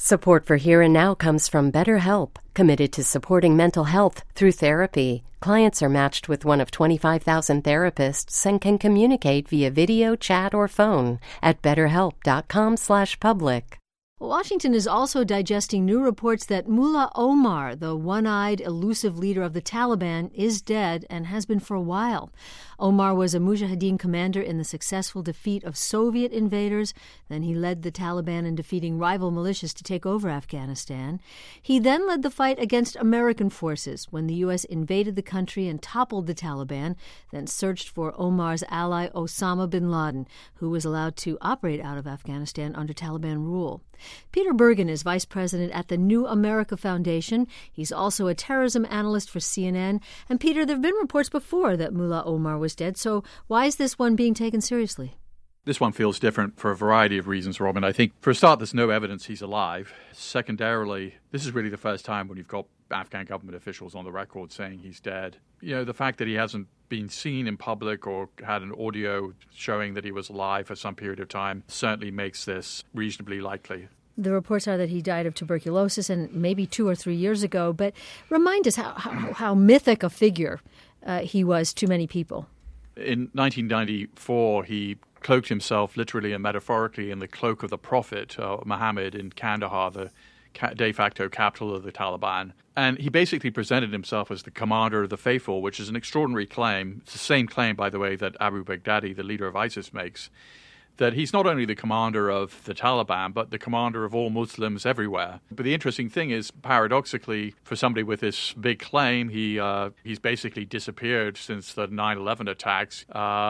Support for Here and Now comes from BetterHelp, committed to supporting mental health through therapy. Clients are matched with one of 25,000 therapists and can communicate via video, chat, or phone at betterhelp.com/public. Washington is also digesting new reports that Mullah Omar, the one-eyed, elusive leader of the Taliban, is dead and has been for a while. Omar was a Mujahideen commander in the successful defeat of Soviet invaders. Then he led the Taliban in defeating rival militias to take over Afghanistan. He then led the fight against American forces when the U.S. invaded the country and toppled the Taliban, then searched for Omar's ally Osama bin Laden, who was allowed to operate out of Afghanistan under Taliban rule. Peter Bergen is vice president at the New America Foundation. He's also a terrorism analyst for CNN. And Peter, there have been reports before that Mullah Omar was dead, so why is this one being taken seriously? This one feels different for a variety of reasons, Robin. I think, for a start, there's no evidence he's alive. Secondarily, this is really the first time when you've got Afghan government officials on the record saying he's dead. You know, the fact that he hasn't been seen in public or had an audio showing that he was alive for some period of time certainly makes this reasonably likely. The reports are that he died of tuberculosis and maybe 2 or 3 years ago, but remind us how mythic a figure he was to many people. In 1994, he cloaked himself literally and metaphorically in the cloak of the Prophet, Muhammad, in Kandahar, the de facto capital of the Taliban. And he basically presented himself as the commander of the faithful, which is an extraordinary claim. It's the same claim, by the way, that Abu Baghdadi, the leader of ISIS, makes, that he's not only the commander of the Taliban, but the commander of all Muslims everywhere. But the interesting thing is, paradoxically, for somebody with this big claim, he's basically disappeared since the 9/11 attacks.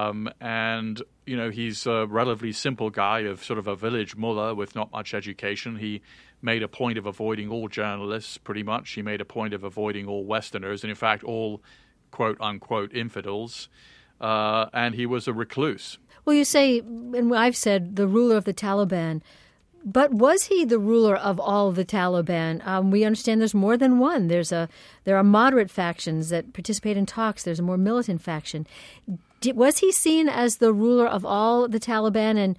And, you know, he's a relatively simple guy of sort of a village mullah with not much education. He made a point of avoiding all journalists, pretty much. He made a point of avoiding all Westerners, and in fact, all quote-unquote infidels. And he was a recluse. Well, you say, and I've said, the ruler of the Taliban. But was he the ruler of all the Taliban? We understand there's more than one. There are moderate factions that participate in talks. There's a more militant faction. Was he seen as the ruler of all the Taliban? And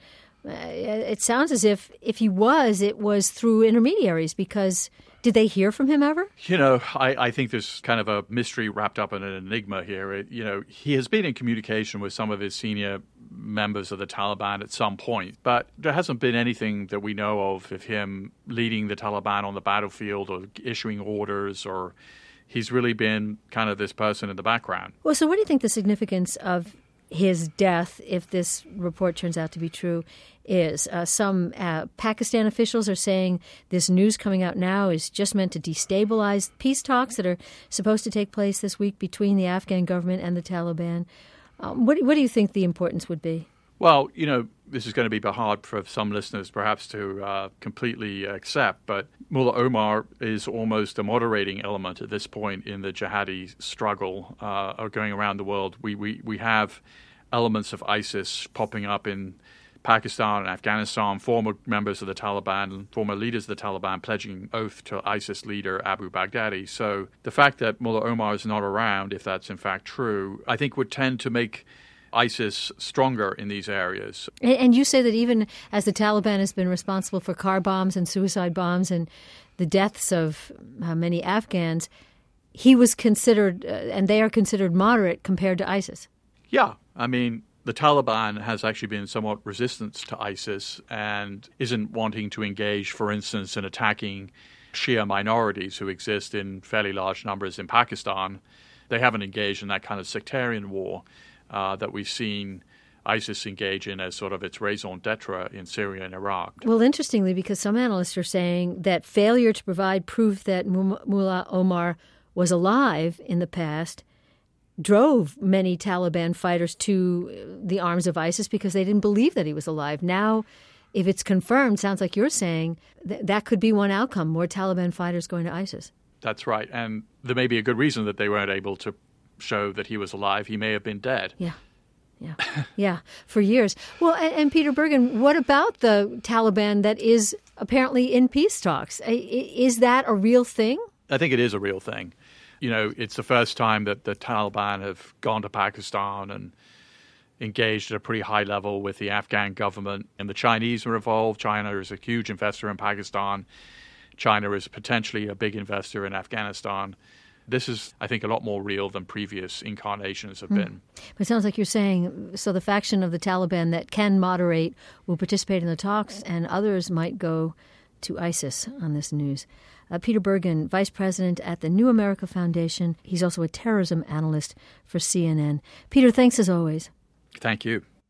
it sounds as if he was, it was through intermediaries, because did they hear from him ever? You know, I think there's kind of a mystery wrapped up in an enigma here. He has been in communication with some of his senior members of the Taliban at some point, but there hasn't been anything that we know of him leading the Taliban on the battlefield or issuing orders, or he's really been kind of this person in the background. Well, so what do you think the significance of his death, if this report turns out to be true, is? Some Pakistan officials are saying this news coming out now is just meant to destabilize peace talks that are supposed to take place this week between the Afghan government and the Taliban. What do you think the importance would be? Well, you know, this is going to be hard for some listeners perhaps to completely accept, but Mullah Omar is almost a moderating element at this point in the jihadi struggle going around the world. We have elements of ISIS popping up in Pakistan and Afghanistan, former members of the Taliban, former leaders of the Taliban pledging oath to ISIS leader Abu Baghdadi. So the fact that Mullah Omar is not around, if that's in fact true, I think would tend to make ISIS stronger in these areas. And you say that even as the Taliban has been responsible for car bombs and suicide bombs and the deaths of many Afghans, he was considered, and they are considered moderate compared to ISIS. Yeah, I mean, the Taliban has actually been somewhat resistant to ISIS and isn't wanting to engage, for instance, in attacking Shia minorities who exist in fairly large numbers in Pakistan. They haven't engaged in that kind of sectarian war that we've seen ISIS engage in as sort of its raison d'etre in Syria and Iraq. Well, interestingly, because some analysts are saying that failure to provide proof that Mullah Omar was alive in the past drove many Taliban fighters to the arms of ISIS because they didn't believe that he was alive. Now, if it's confirmed, sounds like you're saying, that could be one outcome, more Taliban fighters going to ISIS. That's right. And there may be a good reason that they weren't able to show that he was alive. He may have been dead. Yeah, for years. Well, and Peter Bergen, what about the Taliban that is apparently in peace talks? Is that a real thing? I think it is a real thing. You know, it's the first time that the Taliban have gone to Pakistan and engaged at a pretty high level with the Afghan government. And the Chinese are involved. China is a huge investor in Pakistan. China is potentially a big investor in Afghanistan. This is, I think, a lot more real than previous incarnations have been. But it sounds like you're saying, so the faction of the Taliban that can moderate will participate in the talks, and others might go to ISIS on this news. Peter Bergen, Vice President at the New America Foundation. He's also a terrorism analyst for CNN. Peter, thanks as always. Thank you.